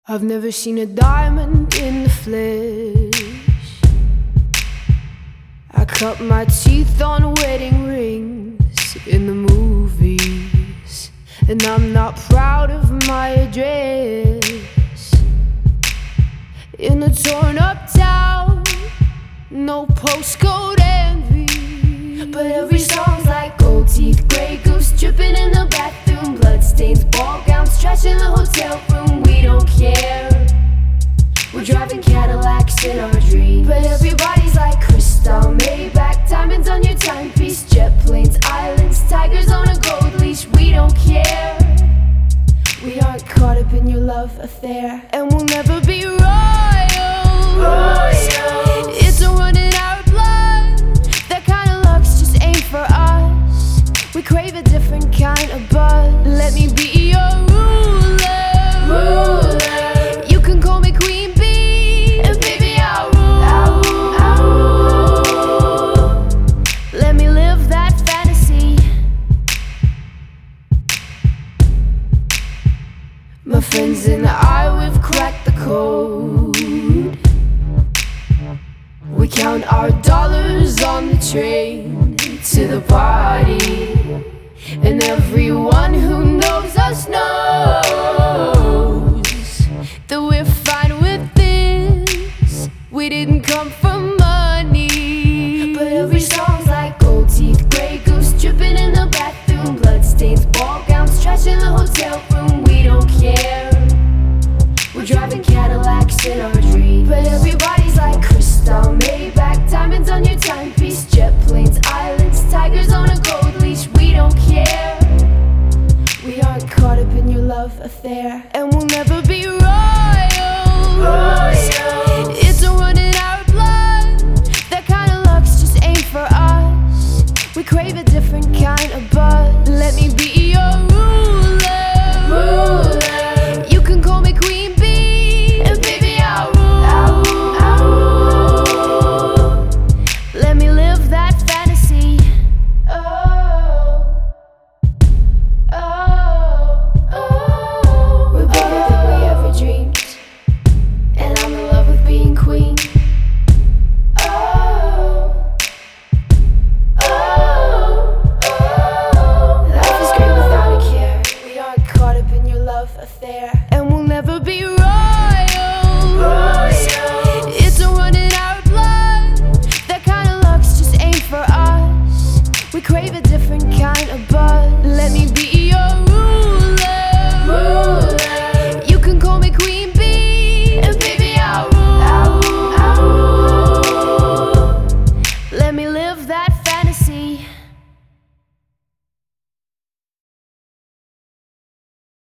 I've never seen a diamond in the flesh. I cut my teeth on wedding rings in the movies, and I'm not proud of my address. In a torn up town, no postcode envy, but every song's like gold teeth, grey goose dripping in the bathroom, bloodstains, ball gowns, trash in the hotel room. We don't care, we're driving Cadillacs in our dreams, but everybody's like crystal, Maybach, diamonds on your timepiece, jet planes, islands, tigers on a gold leash. We don't care, we aren't caught up in your love affair, and we'll never be royals. It's a run in our blood, that kind of luck's just ain't for us. We crave a different kind of buzz. Let me be your ruler. You can call me Queen Bee, and baby I'll rule. Let me live that fantasy. My friends and I, we've cracked the code. We count our dollars on the train to the party, and everyone who knows us knows that we're fine with this. We didn't come for money, but every song's like gold teeth, grey goose dripping in the bathroom, bloodstains, ball gowns, trash in the hotel room. We don't care, we're driving Cadillacs in our dreams, but everybody's like crystal, Maybach, diamonds on your timepiece, jet planes, islands, tigers on a gold leash. We don't care, we aren't caught up in your love affair, and we'll never be royals. It's a run in our blood, that kind of luck's just ain't for us. We crave a different kind of buzz. Let me be your ruler. You can call me Queen Bee, and baby I'll rule. Let me live that fantasy. We're bigger than we ever dreamed, and I'm in love with being queen. Life is great without a care. We aren't caught up in your love affair, and we'll never be royals. It's a run in our blood, that kind of luck's just ain't for us. We crave a different kind of buzz. Let me be your ruler. You can call me Queen Bee, and baby I'll rule. Let me live that fantasy.